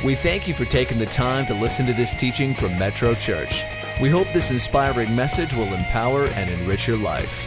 We thank you for taking the time to listen to this teaching from Metro Church. We hope this inspiring message will empower and enrich your life.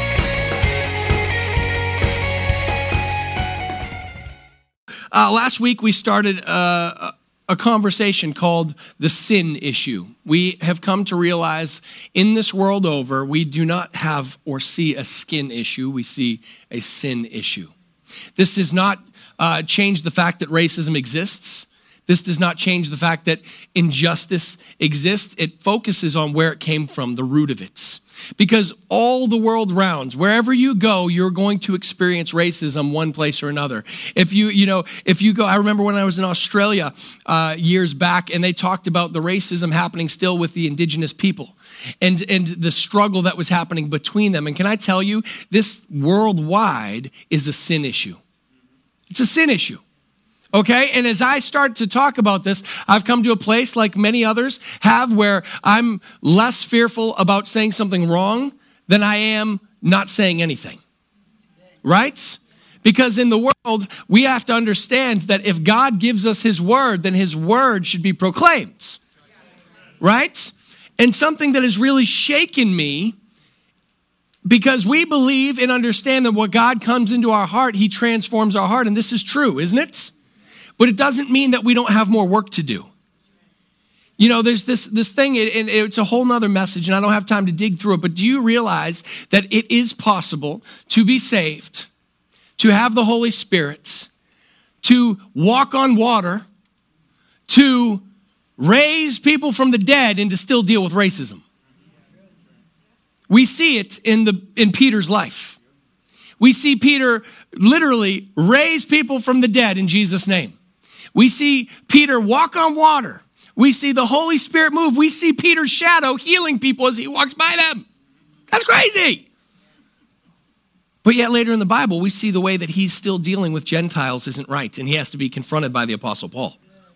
Last week we started a conversation called the sin issue. We have come to realize in this world over, we do not have or see a skin issue, we see a sin issue. This does not change the fact that racism exists. This does not change the fact that injustice exists. It focuses on where it came from, the root of it. Because all the world rounds, wherever you go, you're going to experience racism one place or another. If you go, I remember when I was in Australia years back, and they talked about the racism happening still with the indigenous people and the struggle that was happening between them. And can I tell you, this worldwide is a sin issue. It's a sin issue. Okay, and as I start to talk about this, I've come to a place like many others have where I'm less fearful about saying something wrong than I am not saying anything, right? Because in the world, we have to understand that if God gives us his word, then his word should be proclaimed, right? And something that has really shaken me, because we believe and understand that when God comes into our heart, he transforms our heart, and this is true, isn't it? But it doesn't mean that we don't have more work to do. You know, there's this thing, and it's a whole nother message, and I don't have time to dig through it, but do you realize that it is possible to be saved, to have the Holy Spirit, to walk on water, to raise people from the dead, and to still deal with racism? We see it in Peter's life. We see Peter literally raise people from the dead in Jesus' name. We see Peter walk on water. We see the Holy Spirit move. We see Peter's shadow healing people as he walks by them. That's crazy. But yet later in the Bible, we see the way that he's still dealing with Gentiles isn't right, and he has to be confronted by the Apostle Paul.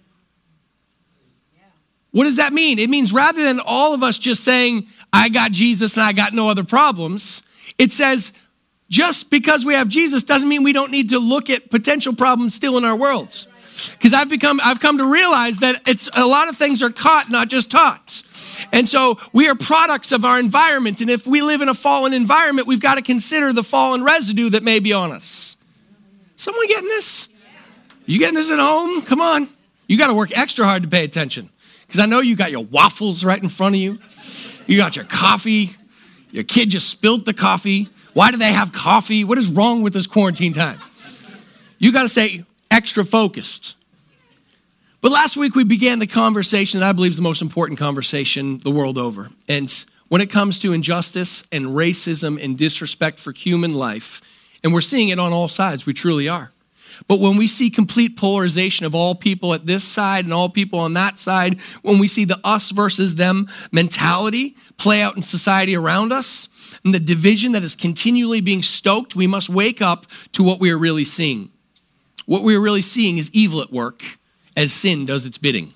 What does that mean? It means rather than all of us just saying, I got Jesus and I got no other problems, it says, just because we have Jesus doesn't mean we don't need to look at potential problems still in our worlds. Because I've come to realize that it's a lot of things are caught, not just taught. And so we are products of our environment. And if we live in a fallen environment, we've got to consider the fallen residue that may be on us. Someone getting this? You getting this at home? Come on. You got to work extra hard to pay attention. Because I know you got your waffles right in front of you. You got your coffee. Your kid just spilled the coffee. Why do they have coffee? What is wrong with this quarantine time? You got to stay extra focused. But last week we began the conversation that I believe is the most important conversation the world over. And when it comes to injustice and racism and disrespect for human life, and we're seeing it on all sides, we truly are. But when we see complete polarization of all people at this side and all people on that side, when we see the us versus them mentality play out in society around us, and the division that is continually being stoked, we must wake up to what we are really seeing. What we are really seeing is evil at work as sin does its bidding.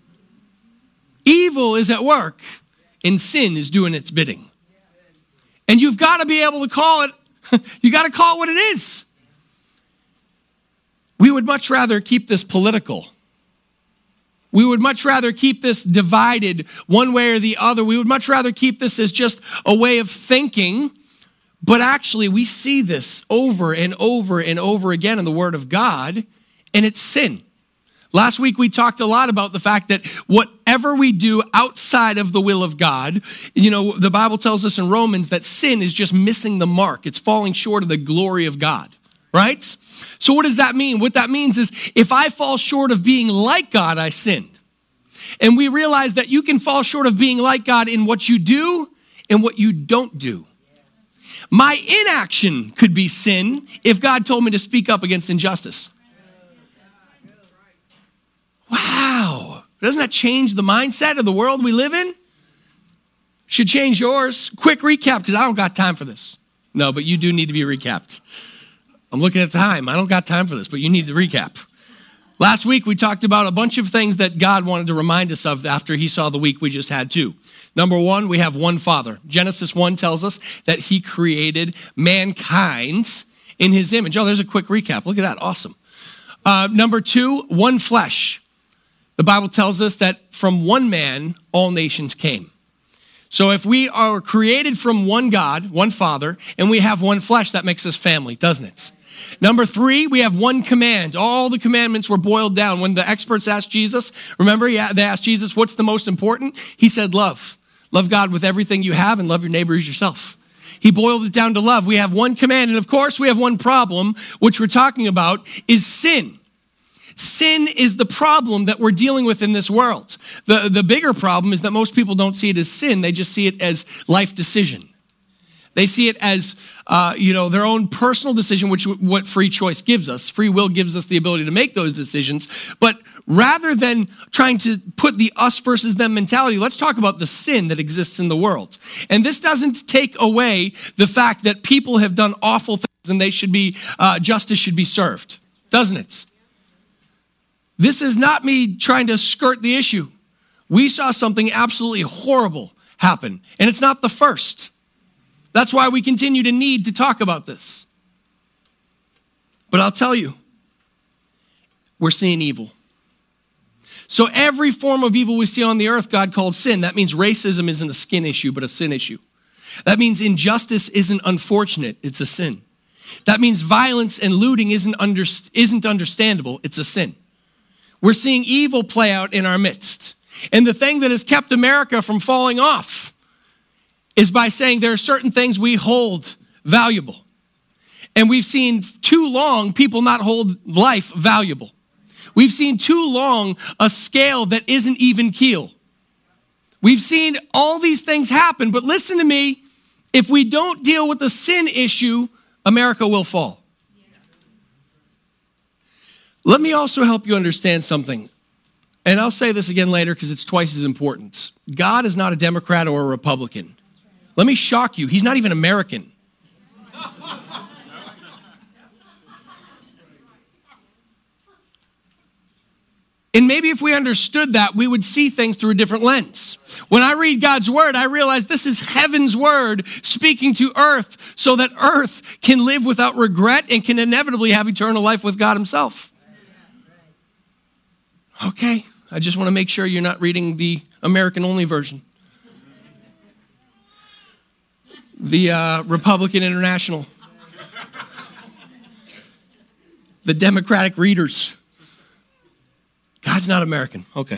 Evil is at work and sin is doing its bidding. And you've got to be able to call it, you got to call it what it is. We would much rather keep this political. We would much rather keep this divided one way or the other. We would much rather keep this as just a way of thinking. But actually, we see this over and over and over again in the Word of God, and it's sin. Last week, we talked a lot about the fact that whatever we do outside of the will of God, you know, the Bible tells us in Romans that sin is just missing the mark. It's falling short of the glory of God, right? So what does that mean? What that means is if I fall short of being like God, I sinned. And we realize that you can fall short of being like God in what you do and what you don't do. My inaction could be sin if God told me to speak up against injustice. Wow. Doesn't that change the mindset of the world we live in? Should change yours. Quick recap, because I don't got time for this. No, but you do need to be recapped. I'm looking at the time. I don't got time for this, but you need to recap. Last week, we talked about a bunch of things that God wanted to remind us of after he saw the week we just had too. Number one, we have one Father. Genesis 1 tells us that he created mankind in his image. Oh, there's a quick recap. Look at that. Awesome. Number two, one flesh. The Bible tells us that from one man, all nations came. So if we are created from one God, one Father, and we have one flesh, that makes us family, doesn't it? Number 3, we have one command. All the commandments were boiled down. When the experts asked Jesus, remember, they asked Jesus, what's the most important? He said, love. Love God with everything you have and love your neighbor as yourself. He boiled it down to love. We have one command. And of course, we have one problem, which we're talking about, is sin. Sin is the problem that we're dealing with in this world. The bigger problem is that most people don't see it as sin. They just see it as life decision. They see it as, their own personal decision, which what free choice gives us. Free will gives us the ability to make those decisions. But rather than trying to put the us versus them mentality, let's talk about the sin that exists in the world. And this doesn't take away the fact that people have done awful things and they should be, justice should be served, doesn't it? This is not me trying to skirt the issue. We saw something absolutely horrible happen, and it's not the first. That's why we continue to need to talk about this. But I'll tell you, we're seeing evil. So every form of evil we see on the earth, God called sin. That means racism isn't a skin issue, but a sin issue. That means injustice isn't unfortunate, it's a sin. That means violence and looting isn't understandable, it's a sin. We're seeing evil play out in our midst. And the thing that has kept America from falling off is by saying there are certain things we hold valuable. And we've seen too long people not hold life valuable. We've seen too long a scale that isn't even keel. We've seen all these things happen, but listen to me, if we don't deal with the sin issue, America will fall. Let me also help you understand something. And I'll say this again later because it's twice as important. God is not a Democrat or a Republican. Let me shock you. He's not even American. And maybe if we understood that, we would see things through a different lens. When I read God's word, I realize this is heaven's word speaking to earth so that earth can live without regret and can inevitably have eternal life with God himself. Okay, I just want to make sure you're not reading the American-only version. The Republican International. The Democratic readers. God's not American. Okay.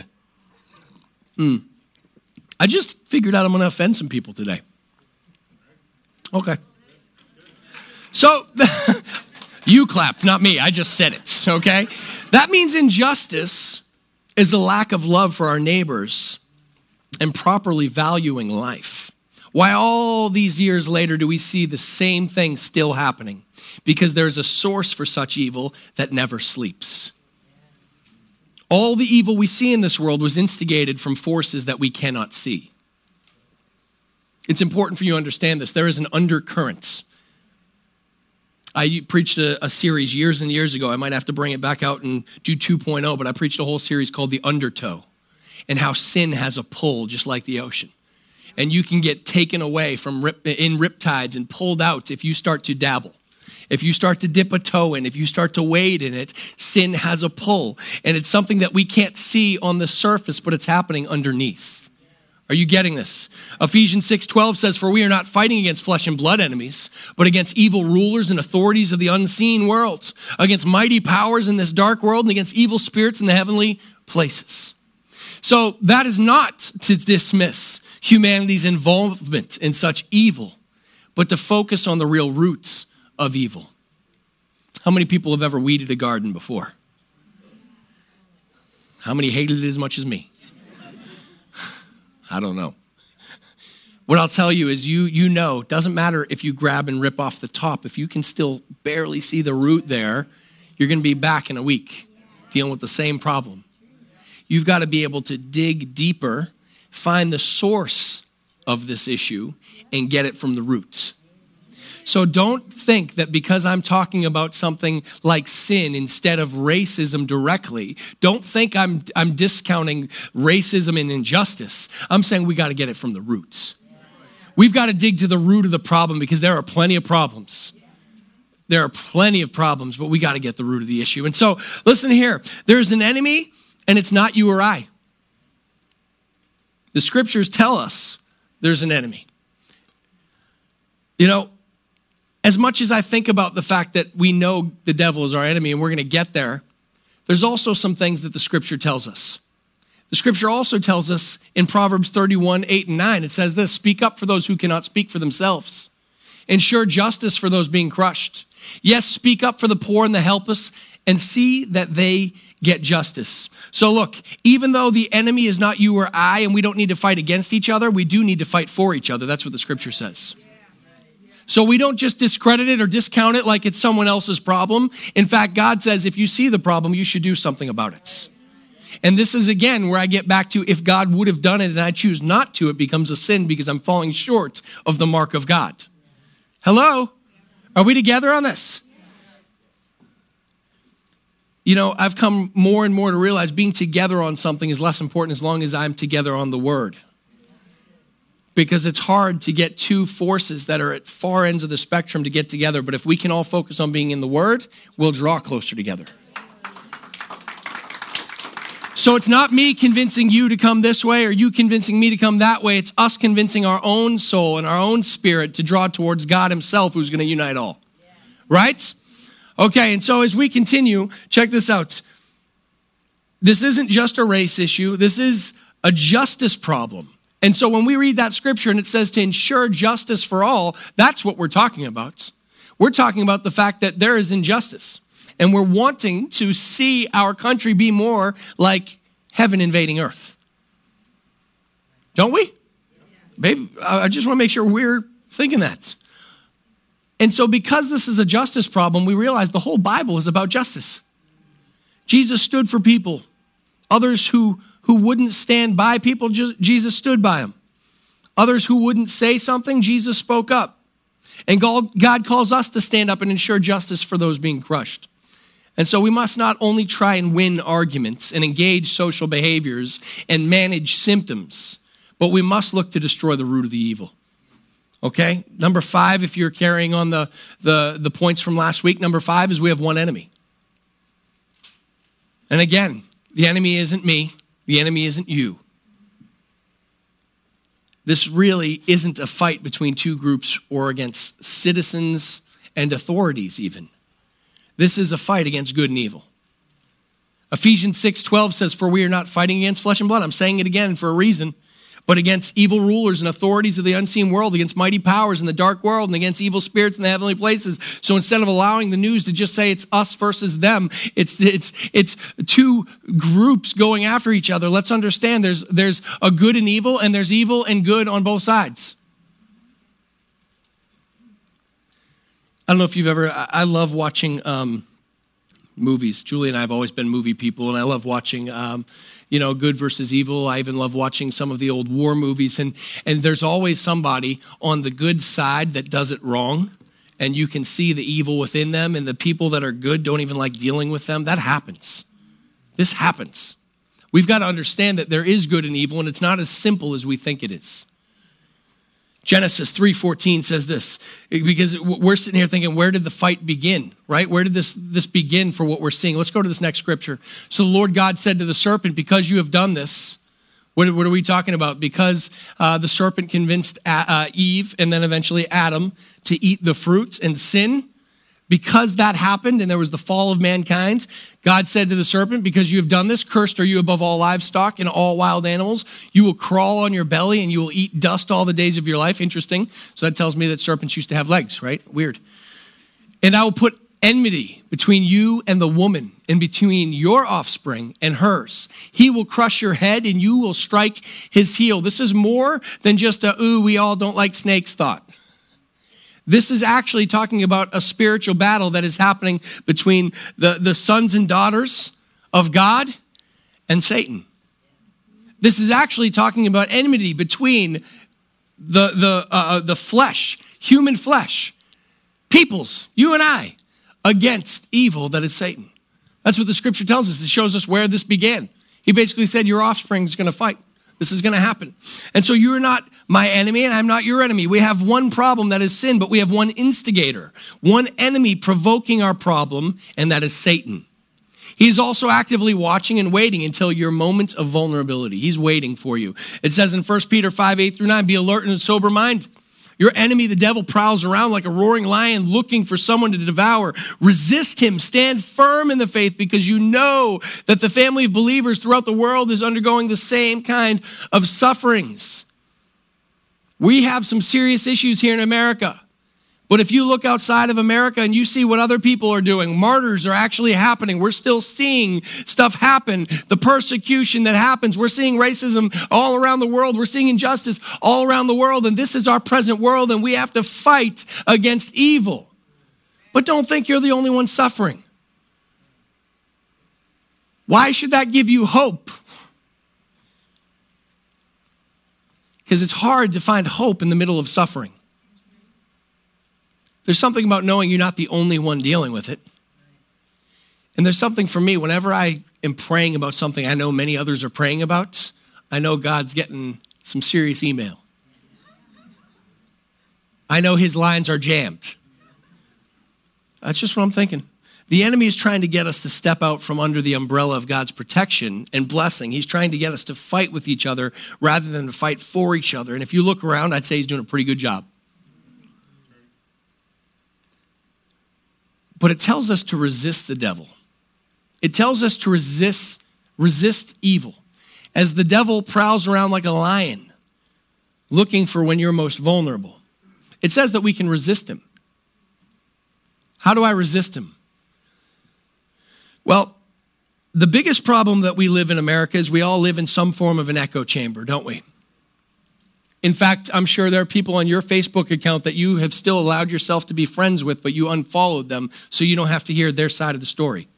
I just figured out I'm going to offend some people today. Okay. So, you clapped, not me. I just said it, okay? That means injustice is the lack of love for our neighbors and properly valuing life. Why all these years later do we see the same thing still happening? Because there's a source for such evil that never sleeps. All the evil we see in this world was instigated from forces that we cannot see. It's important for you to understand this. There is an undercurrent. I preached a series years and years ago. I might have to bring it back out and do 2.0, but I preached a whole series called The Undertow and how sin has a pull just like the ocean. And you can get taken away from in riptides and pulled out if you start to dabble. If you start to dip a toe in, if you start to wade in it, sin has a pull. And it's something that we can't see on the surface, but it's happening underneath. Are you getting this? Ephesians 6:12 says, "For we are not fighting against flesh and blood enemies, but against evil rulers and authorities of the unseen world, against mighty powers in this dark world, and against evil spirits in the heavenly places." So that is not to dismiss humanity's involvement in such evil, but to focus on the real roots of evil. How many people have ever weeded a garden before? How many hated it as much as me? I don't know. What I'll tell you is you know, it doesn't matter if you grab and rip off the top. If you can still barely see the root there, you're going to be back in a week dealing with the same problem. You've got to be able to dig deeper, find the source of this issue, and get it from the roots. So don't think that because I'm talking about something like sin instead of racism directly, don't think I'm discounting racism and injustice. I'm saying we got to get it from the roots. We've got to dig to the root of the problem because there are plenty of problems. There are plenty of problems, but we got to get the root of the issue. And so listen here, there's an enemy And it's not you or I. The scriptures tell us there's an enemy. You know, as much as I think about the fact that we know the devil is our enemy and we're going to get there, there's also some things that the scripture tells us. The scripture also tells us in Proverbs 31, 8 and 9, it says this: speak up for those who cannot speak for themselves. Ensure justice for those being crushed. Yes, speak up for the poor and the helpless, and see that they get justice. So look, even though the enemy is not you or I, and we don't need to fight against each other, we do need to fight for each other. That's what the scripture says. So we don't just discredit it or discount it like it's someone else's problem. In fact, God says if you see the problem, you should do something about it. And this is, again, where I get back to if God would have done it and I choose not to, it becomes a sin because I'm falling short of the mark of God. Hello? Are we together on this? You know, I've come more and more to realize being together on something is less important as long as I'm together on the word. Because it's hard to get two forces that are at far ends of the spectrum to get together. But if we can all focus on being in the word, we'll draw closer together. So it's not me convincing you to come this way or you convincing me to come that way. It's us convincing our own soul and our own spirit to draw towards God himself, who's going to unite all. Right? Okay, and so as we continue, check this out. This isn't just a race issue. This is a justice problem. And so when we read that scripture and it says to ensure justice for all, that's what we're talking about. We're talking about the fact that there is injustice. And we're wanting to see our country be more like heaven invading earth. Don't we? Babe, I just want to make sure we're thinking that. And so because this is a justice problem, we realize the whole Bible is about justice. Jesus stood for people. Others who wouldn't stand by people, Jesus stood by them. Others who wouldn't say something, Jesus spoke up. And God calls us to stand up and ensure justice for those being crushed. And so we must not only try and win arguments and engage social behaviors and manage symptoms, but we must look to destroy the root of the evil. Okay? Number 5, if you're carrying on the points from last week, number 5 is we have one enemy. And again, the enemy isn't me. The enemy isn't you. This really isn't a fight between two groups or against citizens and authorities even. This is a fight against good and evil. Ephesians 6:12 says, for we are not fighting against flesh and blood. I'm saying it again for a reason. But against evil rulers and authorities of the unseen world, against mighty powers in the dark world, and against evil spirits in the heavenly places. So instead of allowing the news to just say it's us versus them, it's two groups going after each other. Let's understand there's a good and evil, and there's evil and good on both sides. I don't know if you've ever, I love watching movies. Julie and I have always been movie people, and I love watching good versus evil. I even love watching some of the old war movies, and there's always somebody on the good side that does it wrong, and you can see the evil within them, and the people that are good don't even like dealing with them. That happens. This happens. We've got to understand that there is good and evil, and it's not as simple as we think it is. Genesis 3:14 says this, because we're sitting here thinking, where did the fight begin, right? Where did this begin for what we're seeing? Let's go to this next scripture. So the Lord God said to the serpent, because you have done this, what are we talking about? Because the serpent convinced Eve and then eventually Adam to eat the fruit and sin. Because that happened and there was the fall of mankind, God said to the serpent, because you have done this, cursed are you above all livestock and all wild animals. You will crawl on your belly and you will eat dust all the days of your life. Interesting. So that tells me that serpents used to have legs, right? Weird. And I will put enmity between you and the woman and between your offspring and hers. He will crush your head and you will strike his heel. This is more than just we all don't like snakes thought. This is actually talking about a spiritual battle that is happening between the sons and daughters of God and Satan. This is actually talking about enmity between the flesh, human flesh, peoples, you and I, against evil that is Satan. That's what the scripture tells us. It shows us where this began. He basically said your offspring is going to fight. This is going to happen. And so you are not my enemy and I'm not your enemy. We have one problem, that is sin, but we have one instigator, one enemy provoking our problem, and that is Satan. He's also actively watching and waiting until your moment of vulnerability. He's waiting for you. It says in 1 Peter 5:8-9, be alert and sober mind. Your enemy, the devil, prowls around like a roaring lion looking for someone to devour. Resist him. Stand firm in the faith because you know that the family of believers throughout the world is undergoing the same kind of sufferings. We have some serious issues here in America. But if you look outside of America and you see what other people are doing, martyrs are actually happening. We're still seeing stuff happen. The persecution that happens. We're seeing racism all around the world. We're seeing injustice all around the world. And this is our present world, and we have to fight against evil. But don't think you're the only one suffering. Why should that give you hope? Because it's hard to find hope in the middle of suffering. There's something about knowing you're not the only one dealing with it. And there's something for me, whenever I am praying about something I know many others are praying about, I know God's getting some serious email. I know his lines are jammed. That's just what I'm thinking. The enemy is trying to get us to step out from under the umbrella of God's protection and blessing. He's trying to get us to fight with each other rather than to fight for each other. And if you look around, I'd say he's doing a pretty good job. But it tells us to resist the devil. It tells us to resist evil. As the devil prowls around like a lion, looking for when you're most vulnerable. It says that we can resist him. How do I resist him? Well, the biggest problem that we live in America is we all live in some form of an echo chamber, don't we? In fact, I'm sure there are people on your Facebook account that you have still allowed yourself to be friends with, but you unfollowed them so you don't have to hear their side of the story.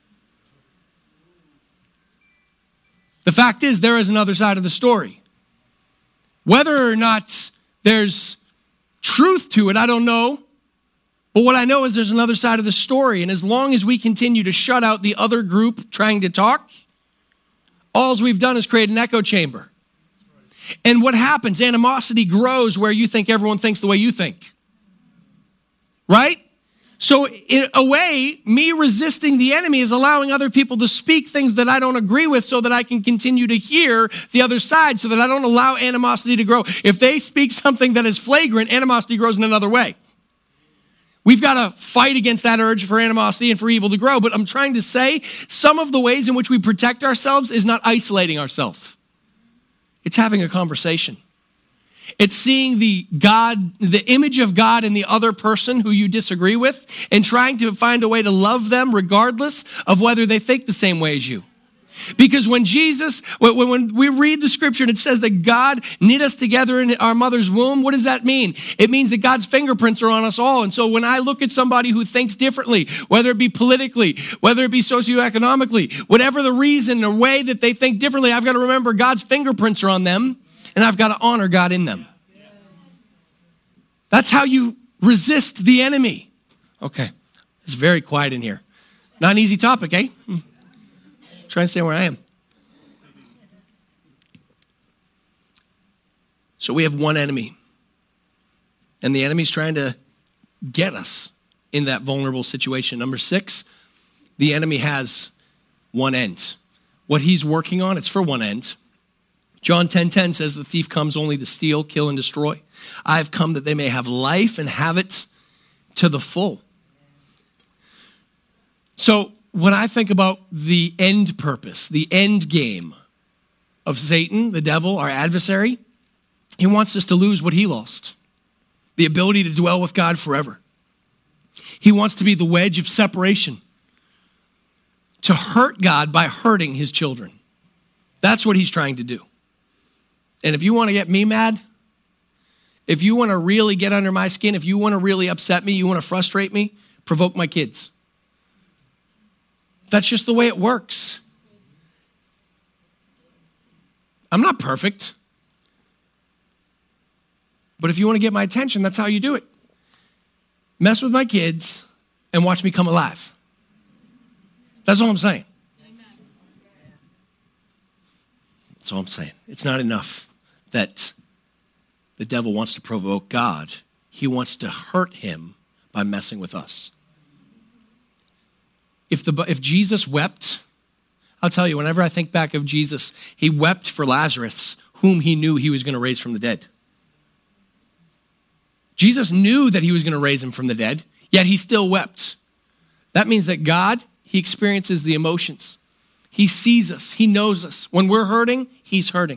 The fact is, there is another side of the story. Whether or not there's truth to it, I don't know. But what I know is there's another side of the story. And as long as we continue to shut out the other group trying to talk, all we've done is create an echo chamber. And what happens? Animosity grows where you think everyone thinks the way you think. Right? So in a way, me resisting the enemy is allowing other people to speak things that I don't agree with so that I can continue to hear the other side so that I don't allow animosity to grow. If they speak something that is flagrant, animosity grows in another way. We've got to fight against that urge for animosity and for evil to grow. But I'm trying to say some of the ways in which we protect ourselves is not isolating ourselves. It's having a conversation. It's seeing the image of God in the other person who you disagree with and trying to find a way to love them regardless of whether they think the same way as you. Because when we read the scripture and it says that God knit us together in our mother's womb, what does that mean? It means that God's fingerprints are on us all. And so when I look at somebody who thinks differently, whether it be politically, whether it be socioeconomically, whatever the reason or way that they think differently, I've got to remember God's fingerprints are on them and I've got to honor God in them. That's how you resist the enemy. Okay, it's very quiet in here. Not an easy topic, eh? Try and stay where I am. So we have one enemy. And the enemy's trying to get us in that vulnerable situation. Number 6, the enemy has one end. What he's working on, it's for one end. John 10:10 says the thief comes only to steal, kill, and destroy. I've come that they may have life and have it to the full. So when I think about the end purpose, the end game of Satan, the devil, our adversary, he wants us to lose what he lost, the ability to dwell with God forever. He wants to be the wedge of separation, to hurt God by hurting his children. That's what he's trying to do. And if you want to get me mad, if you want to really get under my skin, if you want to really upset me, you want to frustrate me, provoke my kids. That's just the way it works. I'm not perfect. But if you want to get my attention, that's how you do it. Mess with my kids and watch me come alive. That's all I'm saying. That's all I'm saying. It's not enough that the devil wants to provoke God. He wants to hurt him by messing with us. If Jesus wept I'll tell you, whenever I think back of Jesus, he wept for Lazarus, whom he knew he was going to raise from the dead. Jesus knew that he was going to raise him from the dead, yet he still wept. That means that God, he experiences the emotions. He sees us. He knows us. When we're hurting, he's hurting.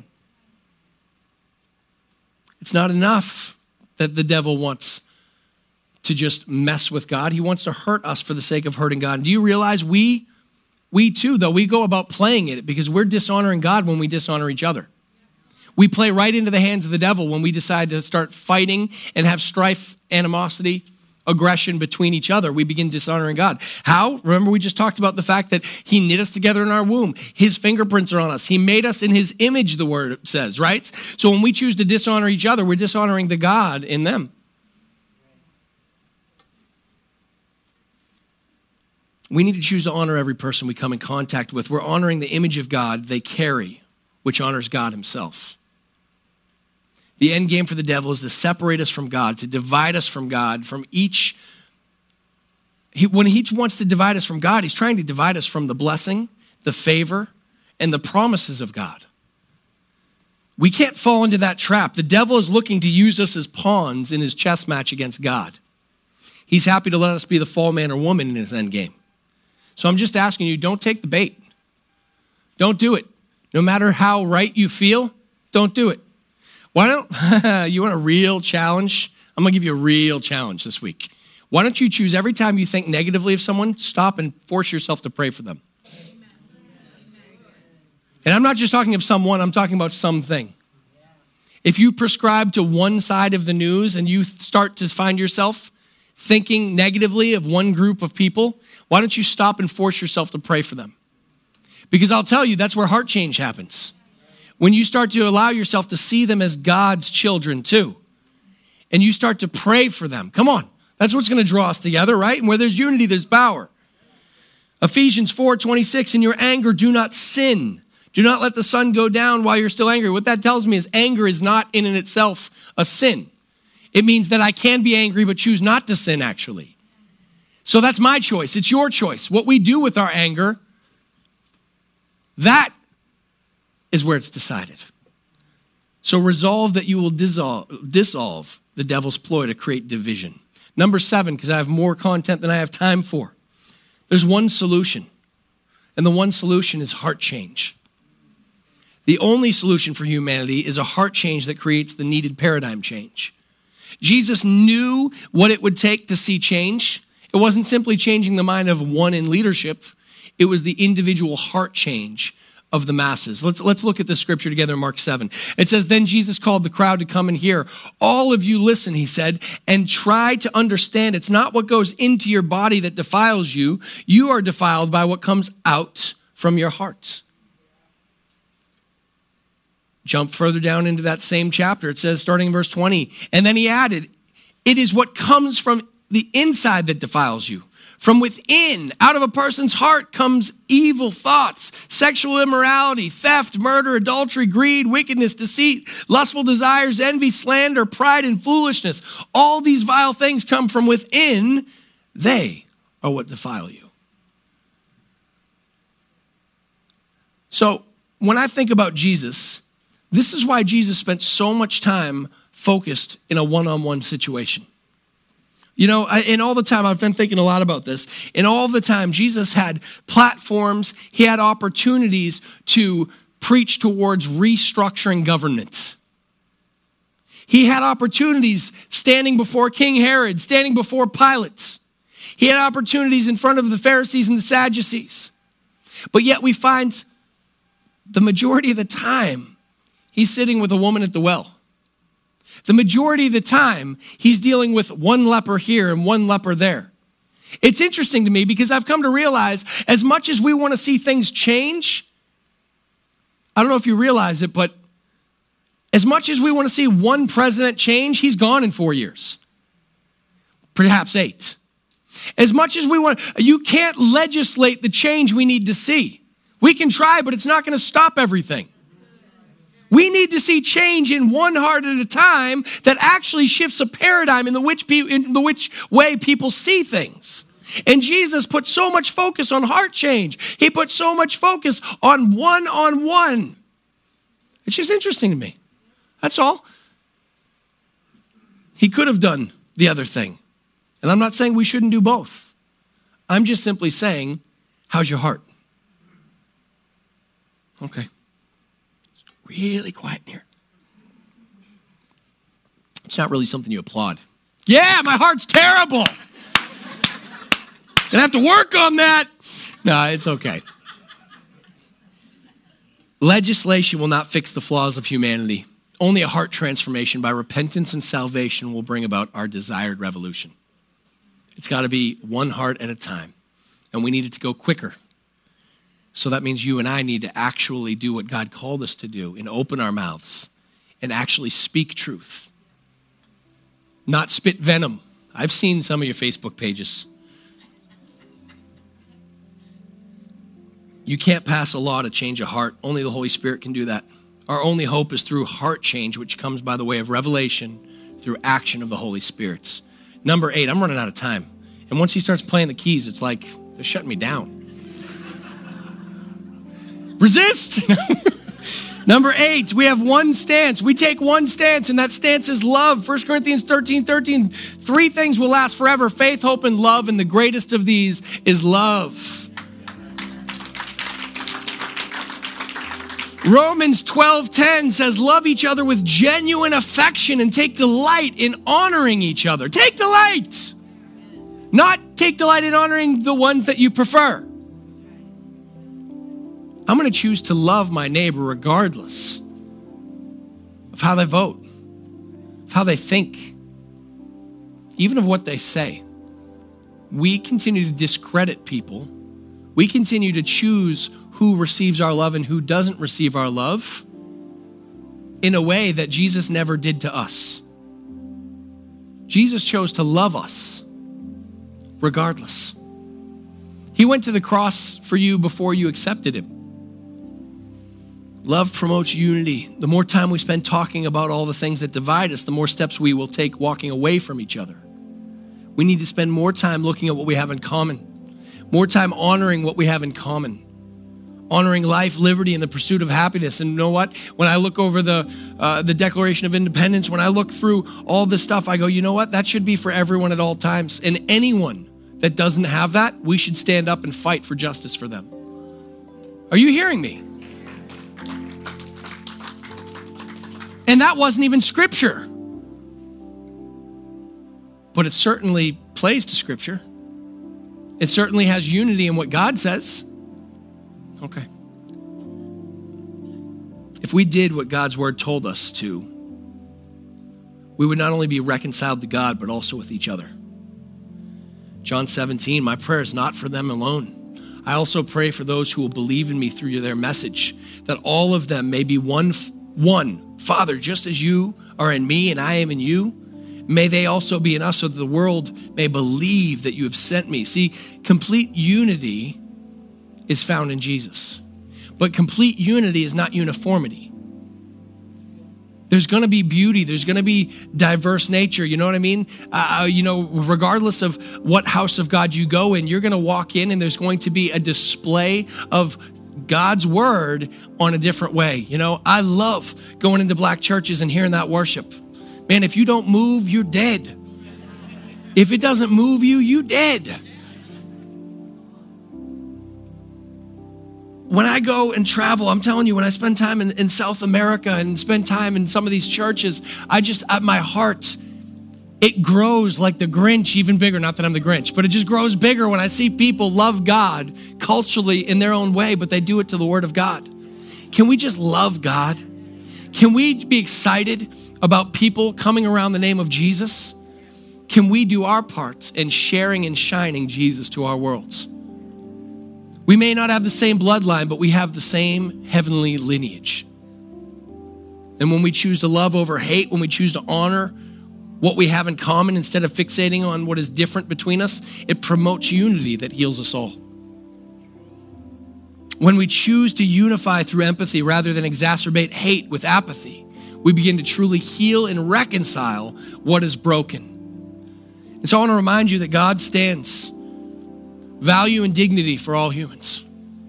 It's not enough that the devil wants to just mess with God. He wants to hurt us for the sake of hurting God. And do you realize we too, though, we go about playing it because we're dishonoring God when we dishonor each other. We play right into the hands of the devil when we decide to start fighting and have strife, animosity, aggression between each other. We begin dishonoring God. How? Remember, we just talked about the fact that he knit us together in our womb. His fingerprints are on us. He made us in his image, the word says, right? So when we choose to dishonor each other, we're dishonoring the God in them. We need to choose to honor every person we come in contact with. We're honoring the image of God they carry, which honors God himself. The end game for the devil is to separate us from God, to divide us from God, from each. When he wants to divide us from God, he's trying to divide us from the blessing, the favor, and the promises of God. We can't fall into that trap. The devil is looking to use us as pawns in his chess match against God. He's happy to let us be the fall man or woman in his end game. So I'm just asking you, don't take the bait. Don't do it. No matter how right you feel, don't do it. Why don't, you want a real challenge? I'm going to give you a real challenge this week. Why don't you choose every time you think negatively of someone, stop and force yourself to pray for them. And I'm not just talking of someone, I'm talking about something. If you prescribe to one side of the news and you start to find yourself thinking negatively of one group of people, why don't you stop and force yourself to pray for them? Because I'll tell you, that's where heart change happens. When you start to allow yourself to see them as God's children too, and you start to pray for them. Come on, that's what's going to draw us together, right? And where there's unity, there's power. Ephesians 4:26, in your anger, do not sin. Do not let the sun go down while you're still angry. What that tells me is anger is not in and itself a sin. It means that I can be angry but choose not to sin, actually. So that's my choice. It's your choice. What we do with our anger, that is where it's decided. So resolve that you will dissolve the devil's ploy to create division. Number 7, because I have more content than I have time for. There's one solution, and the one solution is heart change. The only solution for humanity is a heart change that creates the needed paradigm change. Jesus knew what it would take to see change. It wasn't simply changing the mind of one in leadership. It was the individual heart change of the masses. Let's look at this scripture together in Mark 7. It says, then Jesus called the crowd to come and hear. All of you listen, he said, and try to understand. It's not what goes into your body that defiles you. You are defiled by what comes out from your heart. Jump further down into that same chapter. It says, starting in verse 20, and then he added, it is what comes from the inside that defiles you. From within, out of a person's heart comes evil thoughts, sexual immorality, theft, murder, adultery, greed, wickedness, deceit, lustful desires, envy, slander, pride, and foolishness. All these vile things come from within. They are what defile you. So when I think about Jesus, this is why Jesus spent so much time focused in a one-on-one situation. You know, and all the time, I've been thinking a lot about this, and all the time, Jesus had platforms, he had opportunities to preach towards restructuring government. He had opportunities standing before King Herod, standing before Pilate. He had opportunities in front of the Pharisees and the Sadducees. But yet we find the majority of the time, he's sitting with a woman at the well. The majority of the time, he's dealing with one leper here and one leper there. It's interesting to me because I've come to realize as much as we want to see things change, I don't know if you realize it, but as much as we want to see one president change, he's gone in 4 years, perhaps 8. As much as we want, you can't legislate the change we need to see. We can try, but it's not going to stop everything. We need to see change in one heart at a time that actually shifts a paradigm in the which way people see things. And Jesus put so much focus on heart change. He put so much focus on one-on-one. It's just interesting to me. That's all. He could have done the other thing. And I'm not saying we shouldn't do both. I'm just simply saying, how's your heart? Okay. It's really quiet in here. It's not really something you applaud. Yeah, my heart's terrible. Gonna have to work on that. No, it's okay. Legislation will not fix the flaws of humanity. Only a heart transformation by repentance and salvation will bring about our desired revolution. It's got to be one heart at a time. And we need it to go quicker. So that means you and I need to actually do what God called us to do and open our mouths and actually speak truth. Not spit venom. I've seen some of your Facebook pages. You can't pass a law to change a heart. Only the Holy Spirit can do that. Our only hope is through heart change, which comes by the way of revelation through action of the Holy Spirit. Number 8, I'm running out of time. And once he starts playing the keys, it's like they're shutting me down. Resist! Number 8, we have one stance. We take one stance, and that stance is love. 1 Corinthians 13:13. 3 things will last forever: faith, hope, and love, and the greatest of these is love. Romans 12:10 says, love each other with genuine affection and take delight in honoring each other. Take delight! Not take delight in honoring the ones that you prefer. I'm going to choose to love my neighbor regardless of how they vote, of how they think, even of what they say. We continue to discredit people. We continue to choose who receives our love and who doesn't receive our love in a way that Jesus never did to us. Jesus chose to love us regardless. He went to the cross for you before you accepted him. Love promotes unity. The more time we spend talking about all the things that divide us, the more steps we will take walking away from each other. We need to spend more time looking at what we have in common, more time honoring what we have in common. Honoring life, liberty, and the pursuit of happiness. And you know what? When I look over the Declaration of Independence, when I look through all this stuff, I go, you know what? That should be for everyone at all times. And anyone that doesn't have that, we should stand up and fight for justice for them. Are you hearing me? And that wasn't even Scripture. But it certainly plays to Scripture. It certainly has unity in what God says. Okay. If we did what God's word told us to, we would not only be reconciled to God, but also with each other. John 17, my prayer is not for them alone. I also pray for those who will believe in me through their message, that all of them may be one. Father, just as you are in me and I am in you, may they also be in us, so that the world may believe that you have sent me. See, complete unity is found in Jesus. But complete unity is not uniformity. There's going to be beauty. There's going to be diverse nature. You know what I mean? Regardless of what house of God you go in, you're going to walk in and there's going to be a display of God's word on a different way. You know, I love going into black churches and hearing that worship. Man, if you don't move, you're dead. If it doesn't move you, you dead. When I go and travel, I'm telling you, when I spend time in South America and spend time in some of these churches, my heart, it grows like the Grinch, even bigger. Not that I'm the Grinch, but it just grows bigger when I see people love God culturally in their own way, but they do it to the Word of God. Can we just love God? Can we be excited about people coming around the name of Jesus? Can we do our part in sharing and shining Jesus to our worlds? We may not have the same bloodline, but we have the same heavenly lineage. And when we choose to love over hate, when we choose to honor what we have in common instead of fixating on what is different between us, it promotes unity that heals us all. When we choose to unify through empathy rather than exacerbate hate with apathy, we begin to truly heal and reconcile what is broken. And so I want to remind you that God stands value and dignity for all humans.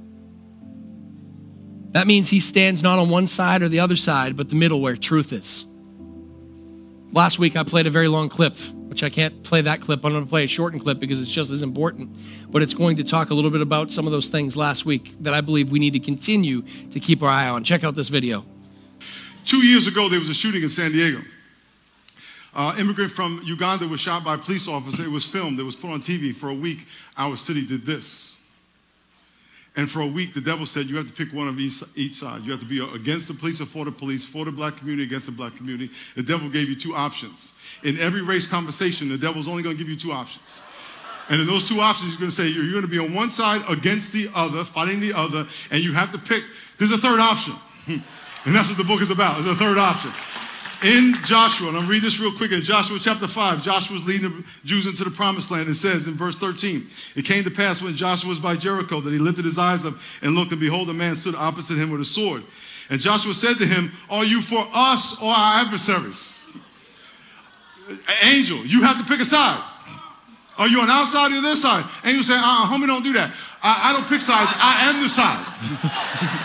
That means he stands not on one side or the other side, but the middle where truth is. Last week I played a very long clip, which I can't play that clip. I'm going to play a shortened clip because it's just as important. But it's going to talk a little bit about some of those things last week that I believe we need to continue to keep our eye on. Check out this video. 2 years ago, there was a shooting in San Diego. Immigrant from Uganda was shot by a police officer. It was filmed. It was put on TV. For a week, our city did this. And for a week, the devil said, you have to pick one of each side. You have to be against the police or for the black community, against the black community. The devil gave you two options. In every race conversation, the devil's only going to give you two options. And in those two options, he's going to say, you're going to be on one side against the other, fighting the other, and you have to pick. There's a third option. And that's what the book is about. There's a third option. In Joshua, and I'll read this real quick. In Joshua chapter 5, Joshua's leading the Jews into the promised land. It says in verse 13, it came to pass when Joshua was by Jericho that he lifted his eyes up and looked, and behold, a man stood opposite him with a sword. And Joshua said to him, are you for us or our adversaries? Angel, you have to pick a side. Are you on our side or their side? Angel said, homie, don't do that. I don't pick sides. I am the side.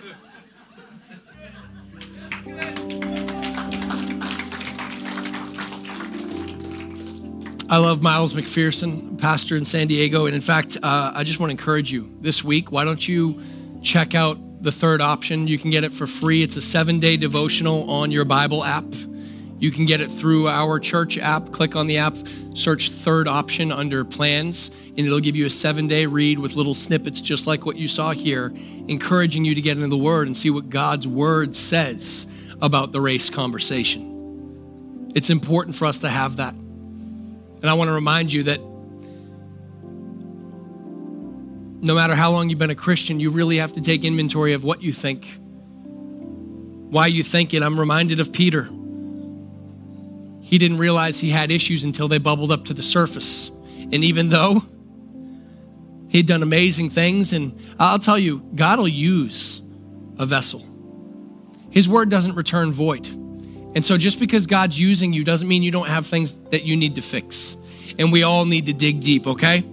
I love Miles McPherson, pastor in San Diego. And in fact, I just want to encourage you this week, why don't you check out the third option? You can get it for free. It's a 7-day devotional on your Bible app. You can get it through our church app. Click on the app, search third option under plans, and it'll give you a 7-day read with little snippets just like what you saw here, encouraging you to get into the Word and see what God's Word says about the race conversation. It's important for us to have that. And I want to remind you that no matter how long you've been a Christian, you really have to take inventory of what you think, why you think it. I'm reminded of Peter. He didn't realize he had issues until they bubbled up to the surface. And even though he'd done amazing things, and I'll tell you, God will use a vessel. His word doesn't return void. And so just because God's using you doesn't mean you don't have things that you need to fix. And we all need to dig deep, okay?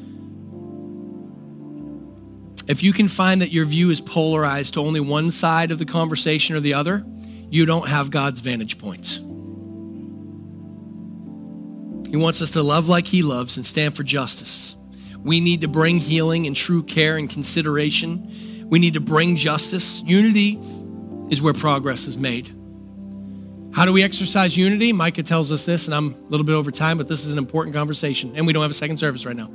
If you can find that your view is polarized to only one side of the conversation or the other, you don't have God's vantage points. He wants us to love like he loves and stand for justice. We need to bring healing and true care and consideration. We need to bring justice. Unity is where progress is made. How do we exercise unity? Micah tells us this, and I'm a little bit over time, but this is an important conversation, and we don't have a second service right now.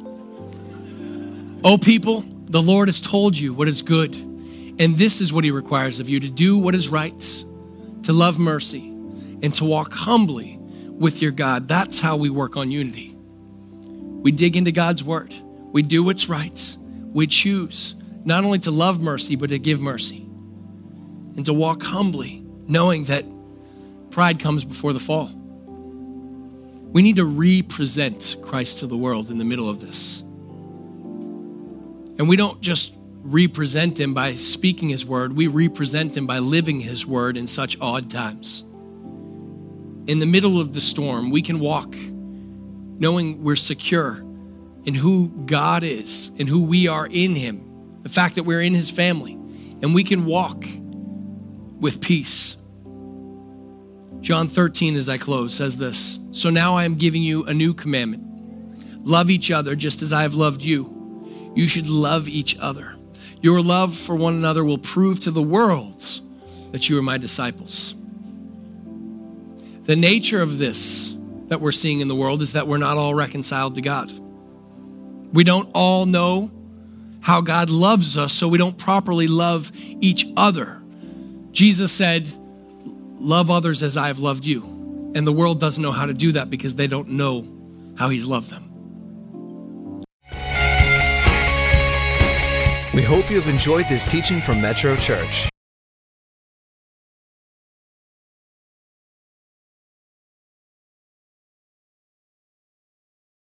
Oh, people, the Lord has told you what is good, and this is what he requires of you, to do what is right, to love mercy, and to walk humbly with your God. That's how we work on unity. We dig into God's word. We do what's right. We choose not only to love mercy, but to give mercy, and to walk humbly, knowing that pride comes before the fall. We need to represent Christ to the world in the middle of this. And we don't just represent him by speaking his word. We represent him by living his word in such odd times. In the middle of the storm, we can walk knowing we're secure in who God is and who we are in him. The fact that we're in his family. And we can walk with peace. John 13, as I close, says this, so now I am giving you a new commandment. Love each other just as I have loved you. You should love each other. Your love for one another will prove to the world that you are my disciples. The nature of this that we're seeing in the world is that we're not all reconciled to God. We don't all know how God loves us, so we don't properly love each other. Jesus said, love others as I have loved you. And the world doesn't know how to do that because they don't know how he's loved them. We hope you have enjoyed this teaching from Metro Church.